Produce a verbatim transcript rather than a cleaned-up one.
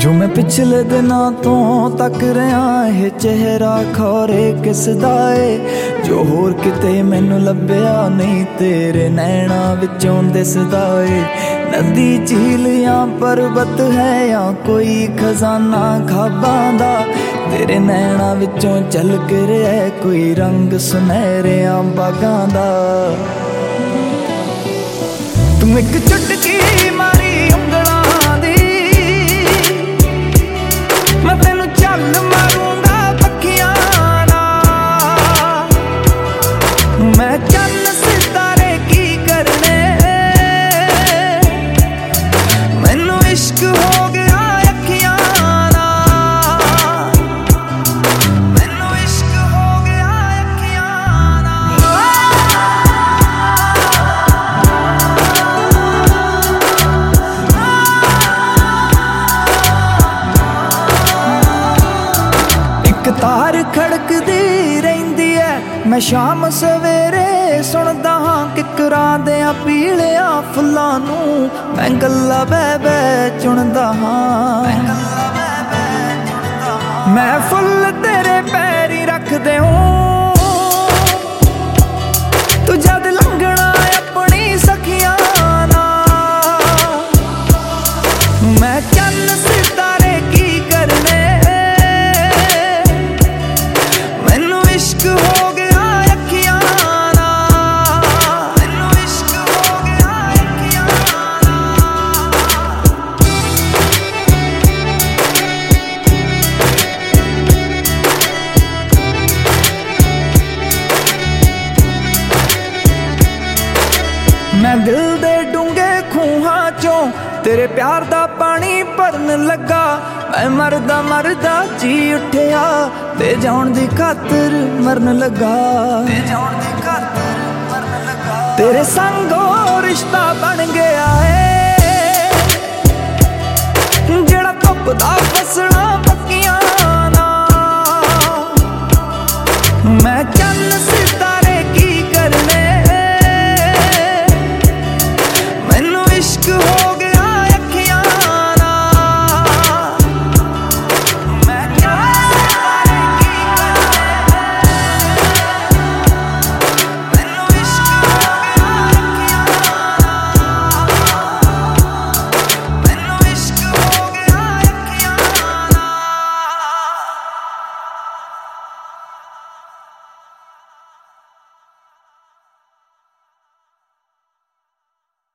जो मैं पिछले दिनों तो तक रहा है चेहरा खौरे किस दा ए जो होर किते मैनू लभ्या नहीं तेरे नैना विचों दिसदा ए नदी झील या पर्वत है या कोई खजाना खाबां दा तेरे नैना विचों झलक रहा कोई रंग सुनहरियां बागां दा तू एक चुटकी मारी उंगलां दी मैं तेनू चल मारूंगा पक्खियां नाल मैं चन्न सितारे की करने मैनू इश्क हो गया अखियां नाल मैनू इश्क हो गया अखियां तार खड़कदी रहिंदी है मैं शाम सवेरे सुनदा हां किकरां देयां पीलियां फुल्लां नूं मैं गल्लां बह बह चुनदा हां मैं फुल तेरे पैरी रख देऊं तू जद लंघना अपनी सखियां नाल मैं चन्न सितारे की करने इश्क हो गया अखियां नाल मैनू इश्क हो गया अखियां मैं दिल दे डूंगे खूहां चों तेरे प्यार दा पानी भरन लगा मैं मरदा मरदा जी उठिया ते जान दी खातर मरन लगा ते जान दी खातर मरन लगा तेरे संगो रिश्ता बन गया है जेड़ा धुप दा फसना पक्कियां